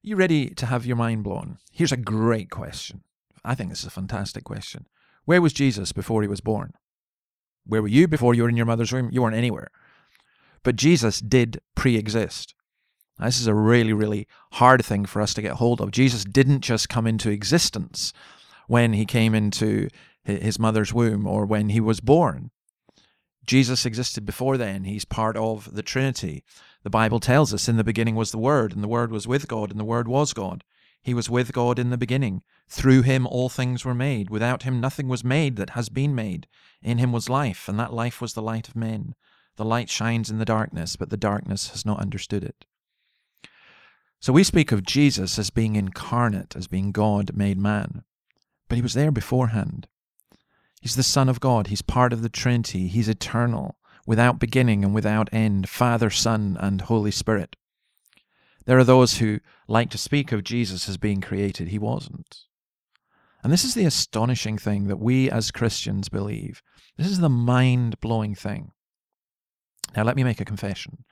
You ready to have your mind blown? Here's a great question. I think this is a fantastic question. Where was Jesus before he was born? Where were you before you were in your mother's womb? You weren't anywhere. But Jesus did pre-exist. Now, this is a really, really hard thing for us to get hold of. Jesus didn't just come into existence when he came into his mother's womb or when he was born. Jesus existed before then. He's part of the Trinity. The Bible tells us in the beginning was the Word, and the Word was with God, and the Word was God. He was with God in the beginning. Through him all things were made. Without him nothing was made that has been made. In him was life, and that life was the light of men. The light shines in the darkness, but the darkness has not understood it. So we speak of Jesus as being incarnate, as being God made man. But he was there beforehand. He's the Son of God. He's part of the Trinity. He's eternal, without beginning and without end, Father, Son, and Holy Spirit. There are those who like to speak of Jesus as being created. He wasn't. And this is the astonishing thing that we as Christians believe. This is the mind-blowing thing. Now let me make a confession.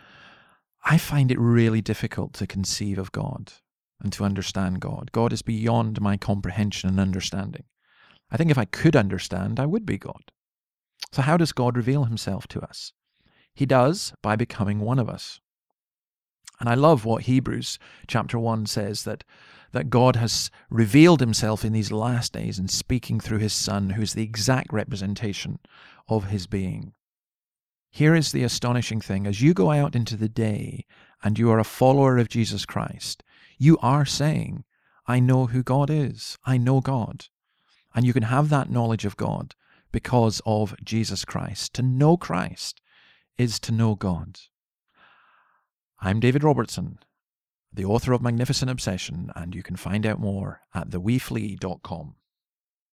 I find it really difficult to conceive of God and to understand God. God is beyond my comprehension and understanding. I think if I could understand, I would be God. So how does God reveal himself to us? He does by becoming one of us. And I love what Hebrews chapter 1 says, that God has revealed himself in these last days in speaking through his Son, who is the exact representation of his being. Here is the astonishing thing. As you go out into the day and you are a follower of Jesus Christ, you are saying, I know who God is. I know God. And you can have that knowledge of God because of Jesus Christ. To know Christ is to know God. I'm David Robertson, the author of Magnificent Obsession, and you can find out more at theweeflee.com.